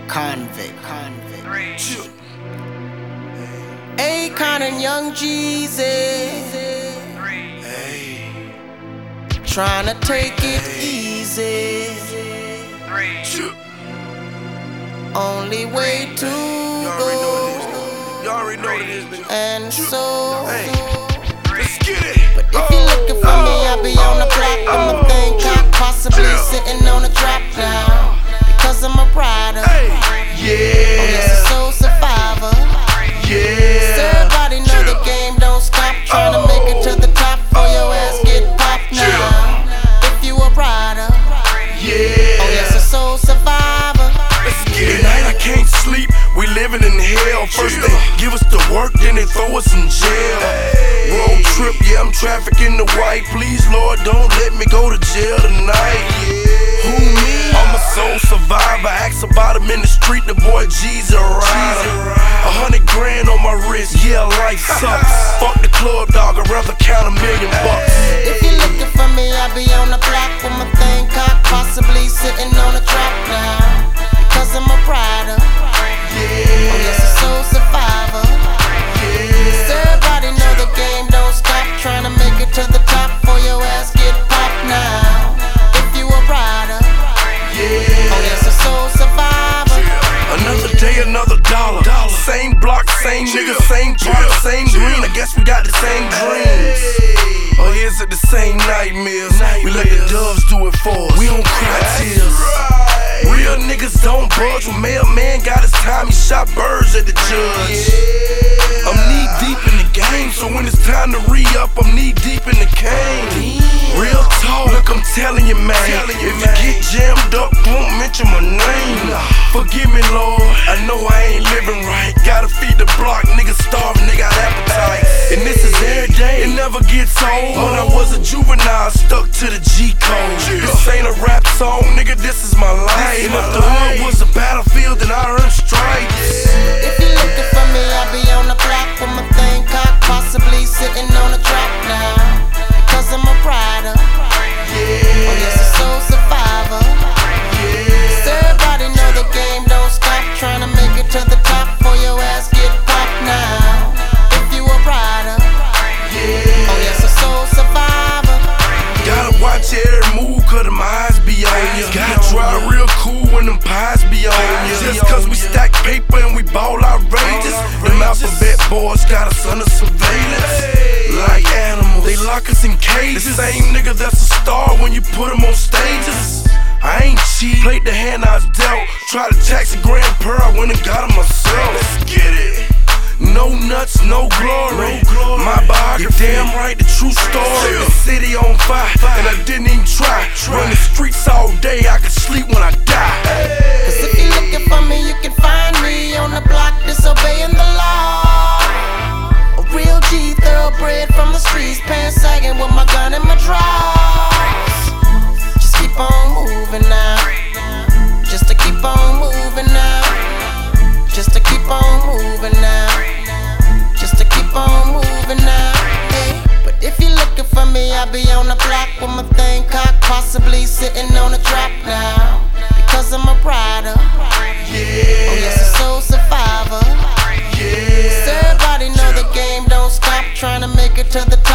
Convict. Akon and Young Jeezy trying to take it easy. Only way to go. And so, but if you're looking for me, I'll be on the block with my thing cocked, possibly sitting on a drop now. Because I'm a rider. Oh yes, a soul survivor. Everybody know the game don't stop. Trying to make it to the top for your ass get popped now. If you a rider, oh yes, a soul survivor. Tonight I can't sleep, we living in hell. First they give us the work, then they throw us in jail. Road trip, yeah, I'm trafficking the white. Please, Lord, don't let me go to jail tonight. Who me? I'm a soul survivor. Ask about him in the street, the boy G's a rider. 100 grand on my wrist, yeah, life sucks. Fuck the club, dog, I'd rather count $1 million bucks. If you're looking for me, I'll be on the block with my thing cocked, possibly sitting on a drop now. Because I'm a rider. Oh yes, a soul survivor. Everybody know the game don't stop. Trying to make it to the top for your ass get popped now. If you a rider, oh yes, a soul survivor. Another day, another dollar. Same block, same nigga, same product, same green. I guess we got the same dreams. Or is it the same nightmares? We let the doves do it for us. We don't cry tears. Real niggas don't budge. When mailman got his time, he shot birds at the judge. I'm knee deep in the game, so when it's time to re-up, I'm knee deep in the cane. Real talk, look, I'm telling you, man. If you get jammed up, don't mention my name. Forgive me, Lord, I know I ain't living right. Gotta feed the block, niggas starving, they got appetite. And this is every day, it never gets old. When I was a juvenile, stuck to the G code. This ain't a rap song, nigga, this is my life. And if the hood was a battlefield, then I earned stripes. If you're looking for me, I'll be on the block with my thing cocked, possibly sitting on a drop now. Because I'm a rider. Oh yes, a soul survivor. Everybody know the game don't stop. Trying to make it to the top for your ass get popped now. If you a rider, oh yes, a soul survivor. Gotta watch every move, cause them eyes be on ya. Gotta drive real cool when them pies be on ya. Just cause we stack paper and we ball outrageous, them alphabet boys got us under surveillance. Like animals, they lock us in cages. The same nigga that's a star when you put him on stages. I ain't cheat, played the hand I was dealt. Tried to tax a grand per, I went and got him myself. Let's get it. No nuts, no glory. My biography, damn right, the true story. The city on fire, and I didn't even try. Run the streets all day, I could sleep when I die. Cause if you're looking for me, you can find me on the block disobeying the law. A real G, thoroughbred from the streets, pants sagging with my gun in my drawers. Just keep on moving now. Just to keep on moving now. Just to keep on moving now. Just to keep on moving now. Hey. But if you're looking for me, I'll be on the block with my thing cocked, possibly sitting on a drop now. Because I'm a rider. Oh yes, a soul survivor. Everybody know the game don't stop. Trying to make it to the top.